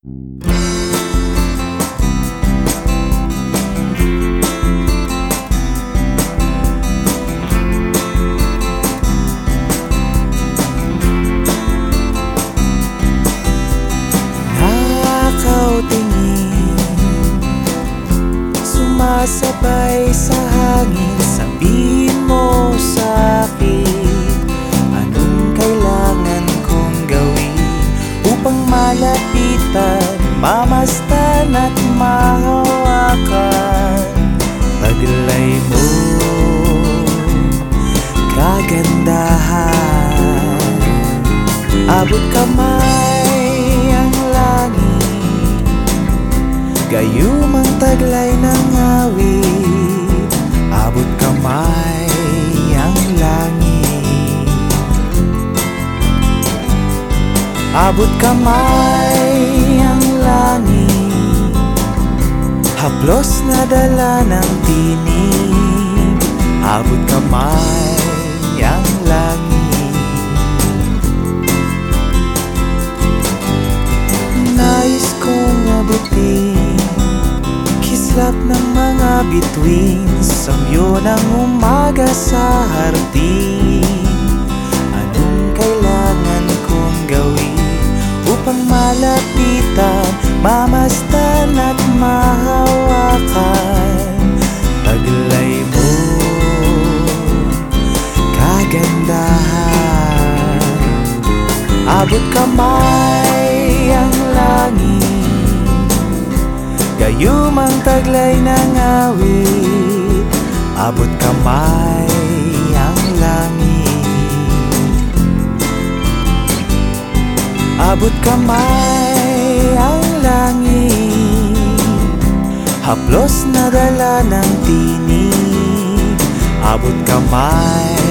Nakaw tingin, sumasabay sa hangin. Sabihin mo sa'kin, anong kailangan kong gawin upang malapitan, mamastan at mahawakan? Taglay mo, kagandahan, abot kamay ang langit, gayumang taglay ng awit. Abot kamay ang langit, abot kamay ang langit, haplos na dala ng tinig. Abot kamay ang langit, nais kong abutin kislap ng mga bituin, samyo ng umaga sa hardin. Anong kailangan kong gawin upang malapitan, mamastan at mahawakan? Taglay mo, kagandahan, abot kamay ang langit, gayumang taglay ng awit. Abot kamay ang langit, abot kamay ang langit, haplos na dala ng tinig. Abot kamay